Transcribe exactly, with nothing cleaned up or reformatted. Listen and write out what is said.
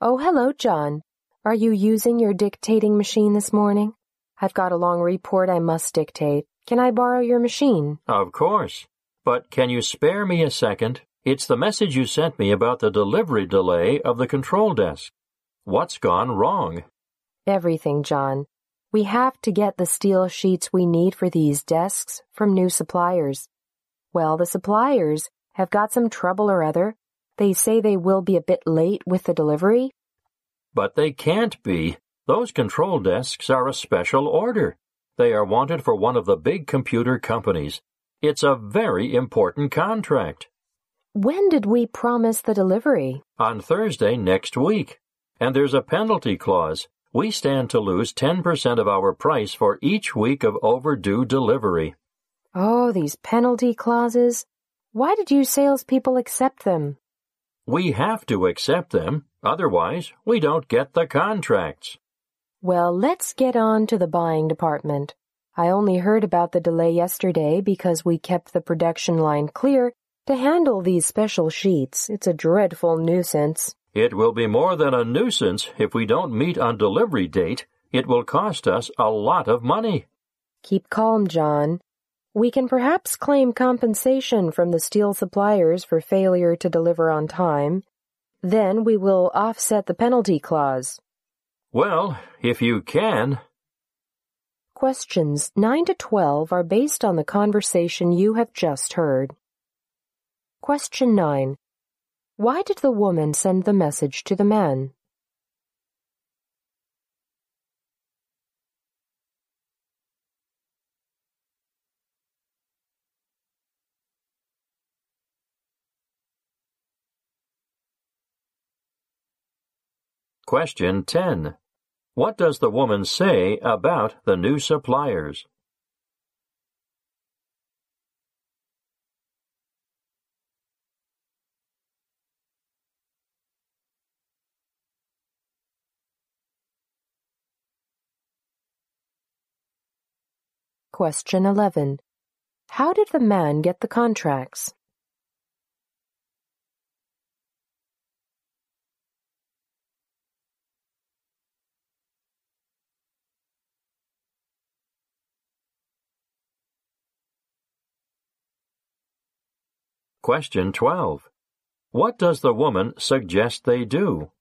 Oh, hello, John. Are you using your dictating machine this morning? I've got a long report I must dictate. Can I borrow your machine? Of course. But can you spare me a second? It's the message you sent me about the delivery delay of the control desk. What's gone wrong? Everything, John. We have to get the steel sheets we need for these desks from new suppliers. Well, the suppliers have got some trouble or other. They say they will be a bit late with the delivery. But they can't be. Those control desks are a special order. They are wanted for one of the big computer companies. It's a very important contract. When did we promise the delivery? On Thursday next week. And there's a penalty clause. We stand to lose ten percent of our price for each week of overdue delivery. Oh, these penalty clauses. Why did you salespeople accept them? We have to accept them. Otherwise, we don't get the contracts. Well, let's get on to the buying department. I only heard about the delay yesterday because we kept the production line clear to handle these special sheets. It's a dreadful nuisance. It will be more than a nuisance if we don't meet on delivery date. It will cost us a lot of money. Keep calm, John. We can perhaps claim compensation from the steel suppliers for failure to deliver on time. Then we will offset the penalty clause. Well, if you can. Questions nine to twelve are based on the conversation you have just heard. Question nine. Why did the woman send the message to the man? Question ten. What does the woman say about the new suppliers? Question eleven. How did the man get the contracts? Question twelve. What does the woman suggest they do?